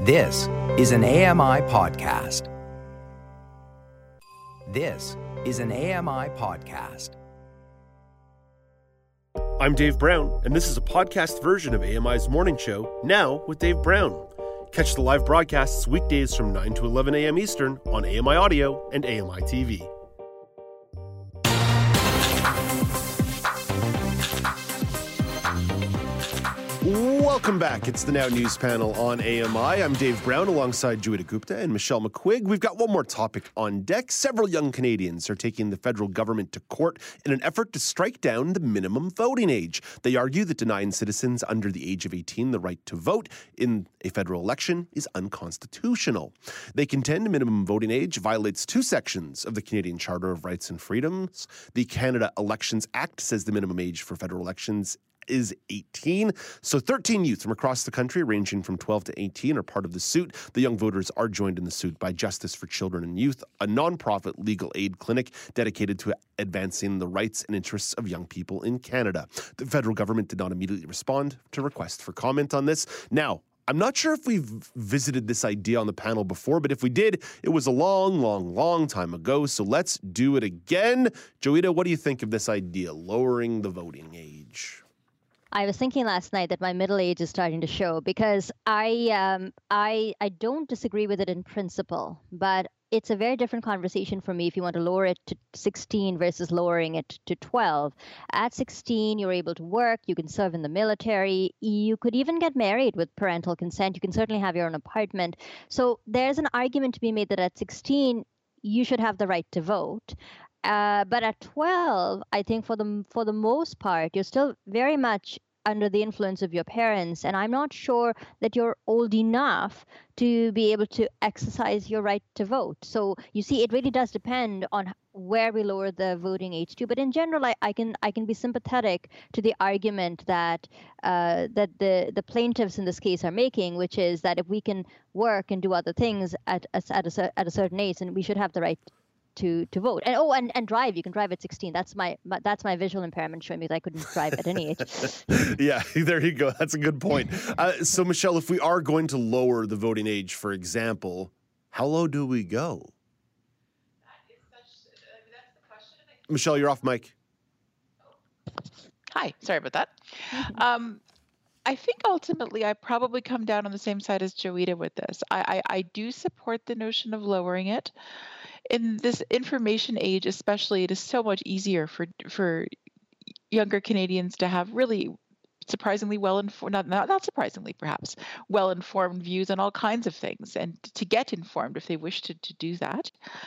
This is an AMI podcast. This is an AMI podcast. I'm Dave Brown, and this is a podcast version of AMI's Morning Show, Now with Dave Brown. Catch the live broadcasts weekdays from 9 to 11 a.m. Eastern on AMI Audio and AMI TV. Welcome back. It's the Now News panel on AMI. I'm Dave Brown alongside Joeita Gupta and Michelle McQuigg. We've got one more topic on deck. Several young Canadians are taking the federal government to court in an effort to strike down the minimum voting age. They argue that denying citizens under the age of 18 the right to vote in a federal election is unconstitutional. They contend the minimum voting age violates two sections of the Canadian Charter of Rights and Freedoms. The Canada Elections Act says the minimum age for federal elections is 18. So 13 youth from across the country, ranging from 12 to 18, are part of the suit. The young voters are joined in the suit by Justice for Children and Youth, a nonprofit legal aid clinic dedicated to advancing the rights and interests of young people in Canada. The federal government did not immediately respond to requests for comment on this. Now, I'm not sure if we've visited this idea on the panel before, but if we did, it was a long time ago. So let's do it again. Joeita, what do you think of this idea, lowering the voting age? I was thinking last night that my middle age is starting to show, because I don't disagree with it in principle, but it's a very different conversation for me if you want to lower it to 16 versus lowering it to 12. At 16, you're able to work, you can serve in the military, you could even get married with parental consent, you can certainly have your own apartment. So there's an argument to be made that at 16, you should have the right to vote. But at 12, I think for the most part, you're still very much under the influence of your parents. And I'm not sure that you're old enough to be able to exercise your right to vote. So you see, it really does depend on where we lower the voting age to. But in general, I can be sympathetic to the argument that the plaintiffs in this case are making, which is that if we can work and do other things at a certain age, then we should have the right to vote. And drive. You can drive at 16. That's my visual impairment showing me that I couldn't drive at any age. Yeah, there you go. That's a good point. So Michelle, if we are going to lower the voting age, for example, how low do we go? That's the question. Michelle, you're off mic. Hi, sorry about that. I think ultimately I probably come down on the same side as Joeita with this. I do support the notion of lowering it. In this information age, especially, it is so much easier for younger Canadians to have really surprisingly well-informed, not surprisingly perhaps, well-informed views on all kinds of things, and to get informed if they wish to do that.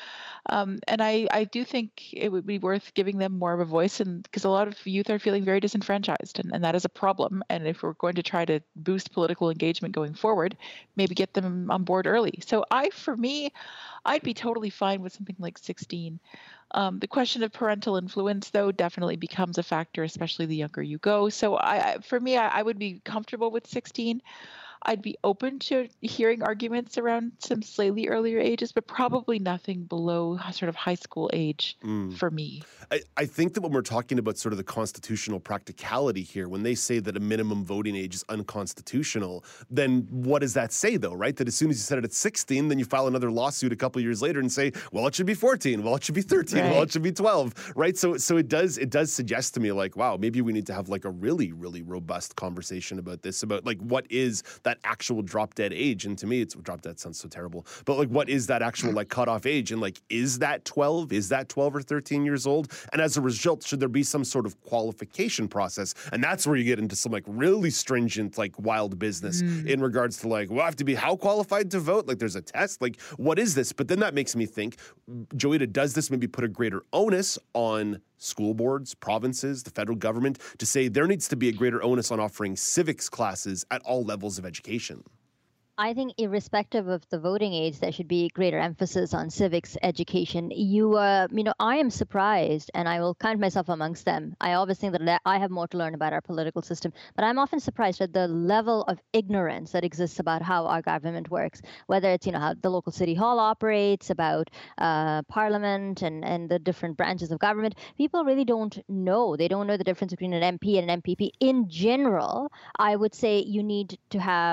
And I do think it would be worth giving them more of a voice, and because a lot of youth are feeling very disenfranchised, and that is a problem. And if we're going to try to boost political engagement going forward, maybe get them on board early. So for me, I'd be totally fine with something like 16. The question of parental influence, though, definitely becomes a factor, especially the younger you go. So for me, I would be comfortable with 16. I'd be open to hearing arguments around some slightly earlier ages, but probably nothing below sort of high school age for me. I think that when we're talking about sort of the constitutional practicality here, when they say that a minimum voting age is unconstitutional, then what does that say, though, right? That as soon as you set it at 16, then you file another lawsuit a couple of years later and say, well, it should be 14, well, it should be 13, right. Well, it should be 12, right? So it does suggest to me, like, wow, maybe we need to have like a really, really robust conversation about this, about like what is that actual drop dead age. And to me, it's drop dead sounds so terrible, but like what is that actual like cutoff age, and like is that 12 or 13 years old? And as a result, should there be some sort of qualification process? And that's where you get into some like really stringent like wild business in regards to like, well, I have to be how qualified to vote? Like there's a test, like what is this? But then that makes me think, Joeita, does this maybe put a greater onus on school boards, provinces, the federal government to say there needs to be a greater onus on offering civics classes at all levels of education? I think irrespective of the voting age, there should be greater emphasis on civics education. I am surprised, and I will count myself amongst them. I always think that I have more to learn about our political system, but I'm often surprised at the level of ignorance that exists about how our government works, whether it's, how the local city hall operates, about parliament and the different branches of government. People really don't know. They don't know the difference between an MP and an MPP. In general, I would say you need to have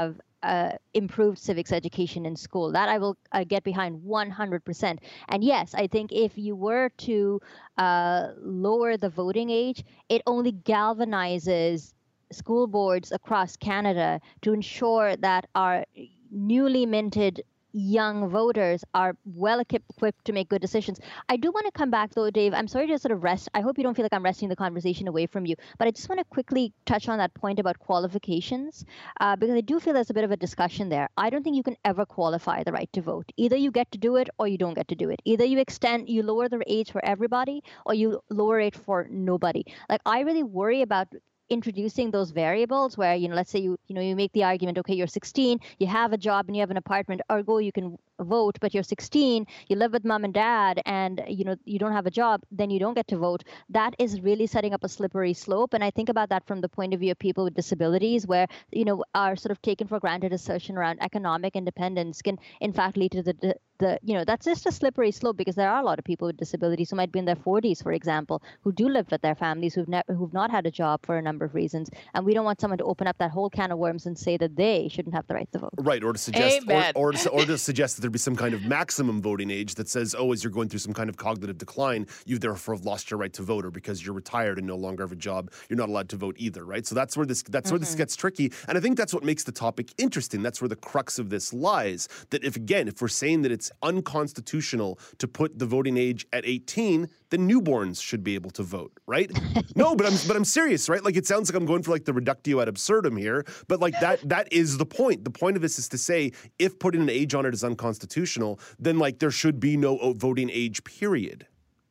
improved civics education in school. That I will get behind 100%. And yes, I think if you were to lower the voting age, it only galvanizes school boards across Canada to ensure that our newly minted young voters are well equipped to make good decisions. I do want to come back though, Dave. I'm sorry to sort of rest. I hope you don't feel like I'm resting the conversation away from you, but I just want to quickly touch on that point about qualifications, because I do feel there's a bit of a discussion there. I don't think you can ever qualify the right to vote. Either you get to do it or you don't get to do it. Either you lower the age for everybody, or you lower it for nobody. Like, I really worry about introducing those variables where, let's say you make the argument, okay, you're 16, you have a job and you have an apartment, ergo you can vote, but you're 16, you live with mom and dad, and you don't have a job, then you don't get to vote. That is really setting up a slippery slope. And I think about that from the point of view of people with disabilities, where our sort of taken for granted assertion around economic independence can in fact lead to the that's just a slippery slope, because there are a lot of people with disabilities who might be in their 40s, for example, who do live with their families, who've not had a job for a number of reasons, and we don't want someone to open up that whole can of worms and say that they shouldn't have the right to vote. Right, or to suggest, or to suggest that there'd be some kind of maximum voting age that says, oh, as you're going through some kind of cognitive decline, you therefore have lost your right to vote, or because you're retired and no longer have a job, you're not allowed to vote either, right? So that's where this gets tricky, and I think that's what makes the topic interesting. That's where the crux of this lies. That if we're saying that it's unconstitutional to put the voting age at 18, then newborns should be able to vote, right? No, but I'm serious, right? Like, it sounds like I'm going for like the reductio ad absurdum here, but like that is the point. The point of this is to say, if putting an age on it is unconstitutional, then like there should be no voting age, period.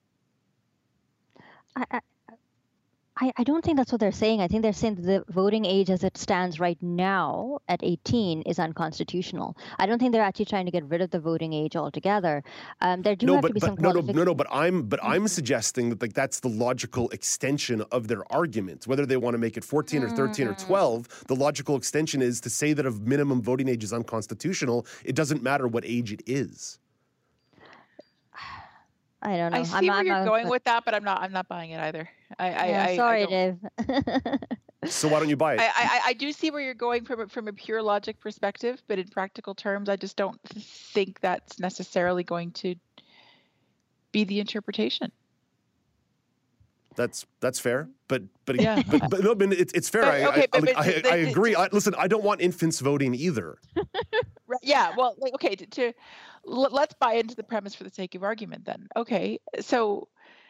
I don't think that's what they're saying. I think they're saying that the voting age as it stands right now at 18 is unconstitutional. I don't think they're actually trying to get rid of the voting age altogether. There do have to be some qualifications. But I'm suggesting that like that's the logical extension of their argument. Whether they want to make it 14 or 13 or 12, the logical extension is to say that a minimum voting age is unconstitutional. It doesn't matter what age it is. I don't know. I see where you're going with that, but I'm not buying it either. Sorry, Dave. So why don't you buy it? I do see where you're going from a pure logic perspective, but in practical terms, I just don't think that's necessarily going to be the interpretation. That's fair, but yeah. but no, it's fair. I agree. Listen, I don't want infants voting either. Yeah, well, okay. Let's buy into the premise for the sake of argument then. Okay, so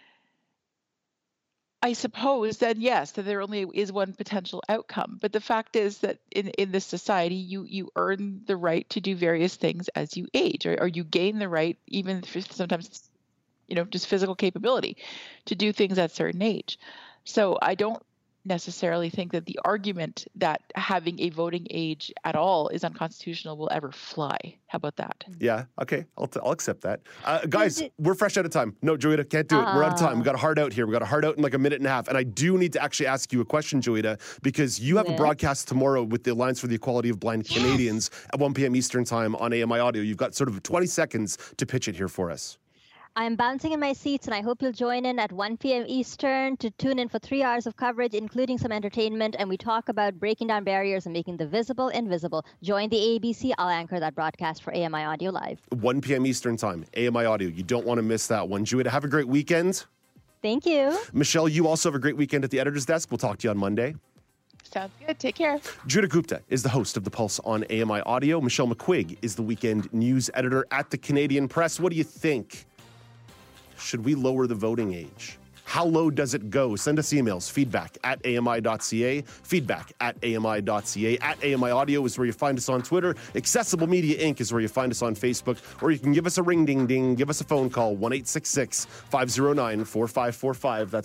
I suppose then, yes, that there only is one potential outcome. But the fact is that in this society, you earn the right to do various things as you age, or you gain the right, even for sometimes, just physical capability, to do things at a certain age. So I don't necessarily think that the argument that having a voting age at all is unconstitutional will ever fly. How about that? Yeah, okay, I'll accept that. Guys, we're fresh out of time. No, Joita, can't do it. We're out of time. We got a hard out here. We got a hard out in like a minute and a half. And I do need to actually ask you a question, Joita, because you have a broadcast tomorrow with the Alliance for the Equality of Blind Canadians at 1 p.m. Eastern Time on AMI Audio. You've got sort of 20 seconds to pitch it here for us. I'm bouncing in my seats, and I hope you'll join in at 1 p.m. Eastern to tune in for 3 hours of coverage, including some entertainment, and we talk about breaking down barriers and making the visible invisible. Join the ABC. I'll anchor that broadcast for AMI Audio Live. 1 p.m. Eastern Time, AMI Audio. You don't want to miss that one. Joita, have a great weekend. Thank you. Michelle, you also have a great weekend at the editor's desk. We'll talk to you on Monday. Sounds good. Take care. Joita Gupta is the host of The Pulse on AMI Audio. Michelle McQuigg is the weekend news editor at the Canadian Press. What do you think? Should we lower the voting age? How low does it go? Send us emails, feedback@ami.ca, feedback@ami.ca. At AMI Audio is where you find us on Twitter. Accessible Media Inc. is where you find us on Facebook. Or you can give us a ring-ding-ding, give us a phone call, 1-866-509-4545. That's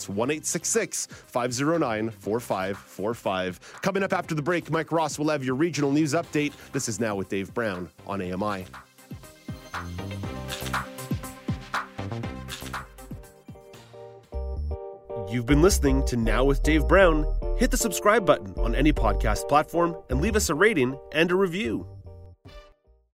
1-866-509-4545. Coming up after the break, Mike Ross will have your regional news update. This is Now with Dave Brown on AMI. You've been listening to Now with Dave Brown. Hit the subscribe button on any podcast platform and leave us a rating and a review.